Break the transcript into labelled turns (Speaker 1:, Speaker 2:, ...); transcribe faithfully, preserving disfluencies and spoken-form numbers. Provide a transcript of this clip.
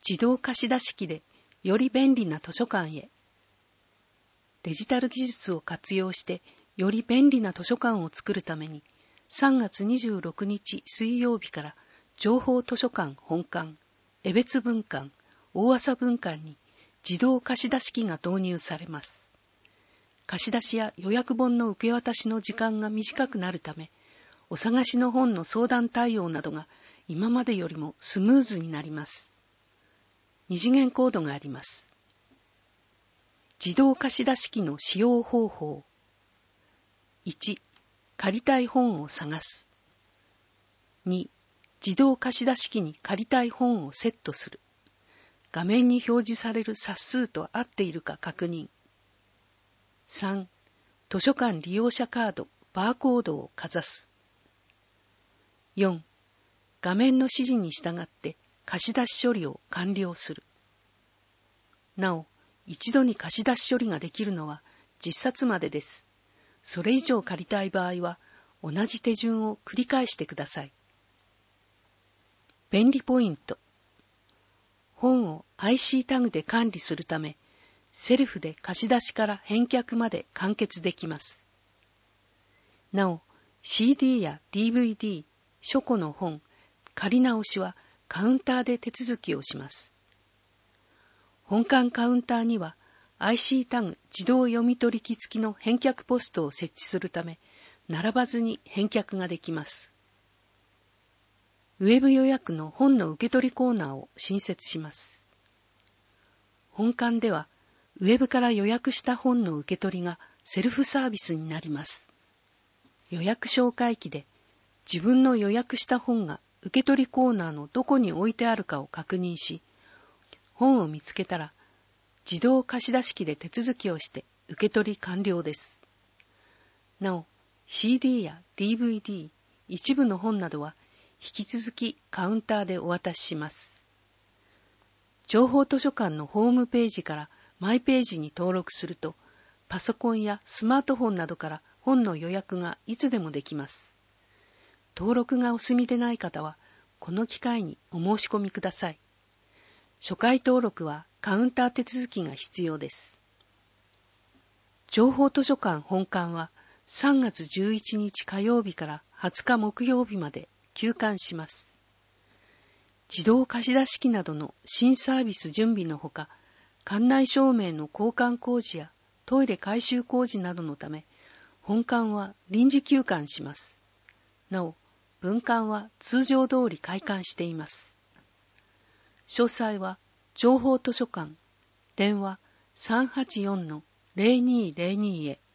Speaker 1: 自動貸出機でより便利な図書館へ。デジタル技術を活用してより便利な図書館を作るために、さんがつにじゅうろくにち水曜日から情報図書館本館、江別分館、大麻分館に自動貸出機が導入されます。貸し出しや予約本の受け渡しの時間が短くなるため、お探しの本の相談対応などが今までよりもスムーズになります。二次元コードがあります。自動貸出機の使用方法。いち、借りたい本を探す。に、自動貸出機に借りたい本をセットする。画面に表示される冊数と合っているか確認。さん、図書館利用者カード、バーコードをかざす。よん、画面の指示に従って貸し出し処理を完了する。なお、一度に貸し出し処理ができるのはじっさつまでです。それ以上借りたい場合は、同じ手順を繰り返してください。便利ポイント。本を アイシー タグで管理するため、セルフで貸し出しから返却まで完結できます。なお、シーディー や ディーブイディー、書庫の本、借り直しはカウンターで手続きをします。本館カウンターには アイシー タグ自動読み取り機付きの返却ポストを設置するため、並ばずに返却ができます。ウェブ予約の本の受け取りコーナーを新設します。本館では、ウェブから予約した本の受け取りがセルフサービスになります。予約紹介機で自分の予約した本が受け取りコーナーのどこに置いてあるかを確認し、本を見つけたら自動貸出機で手続きをして受け取り完了です。なお、シーディー や ディーブイディー、一部の本などは引き続きカウンターでお渡しします。情報図書館のホームページからマイページに登録すると、パソコンやスマートフォンなどから本の予約がいつでもできます。登録がお済みでない方は、この機会にお申し込みください。初回登録はカウンター手続きが必要です。情報図書館本館はさんがつじゅういちにち火曜日からはつか木曜日まで休館します。自動貸出機などの新サービス準備のほか、館内照明の交換工事やトイレ改修工事などのため、本館は臨時休館します。なお、分館は通常通り開館しています。詳細は、情報図書館、電話 さんはちよんのゼロにーゼロに へ。